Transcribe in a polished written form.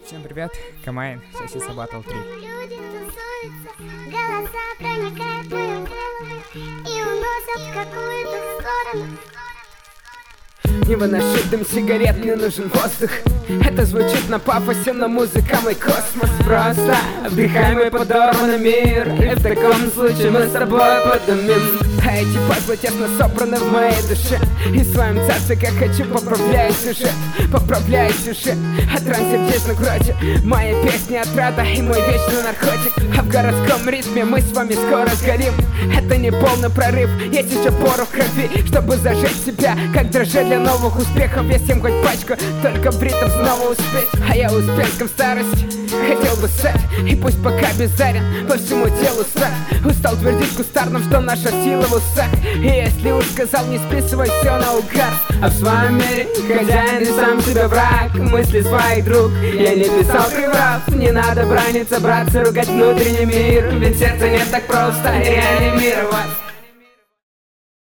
Всем привет, Камайн, Сосиса Батл 3. Люди тусуются, голоса проникают в мою голову и уносят в какую-то сторону. Не выношу дым сигарет, мне нужен воздух. Это звучит на пафосе, но музыка мой космос. Просто вдыхаемый подорванный мир, и в таком случае мы с тобой подымем. А эти пазлы тесно собраны в моей душе, и в своем царстве, как хочу, поправляю сюжет. От ран сердечных вроде моя песня отрада и мой вечный наркотик. А в городском ритме мы с вами скоро сгорим. Это не полный прорыв, есть еще пору в крови, чтобы зажечь себя, как дрожжи для новых успехов. Я съем хоть пачку, только в ритм снова успеть. А я успенском старости хотел бы стать, и пусть пока бездарен, по всему телу страх. Устал твердить кустарным, что наша сила в усах. И если уж сказал, не списывай все на угар. А в своем мире хозяин и сам себе враг, мысли своих друг я не писал приврав. Не надо браниться, браться, ругать внутренний мир, ведь сердце не так просто реанимировать.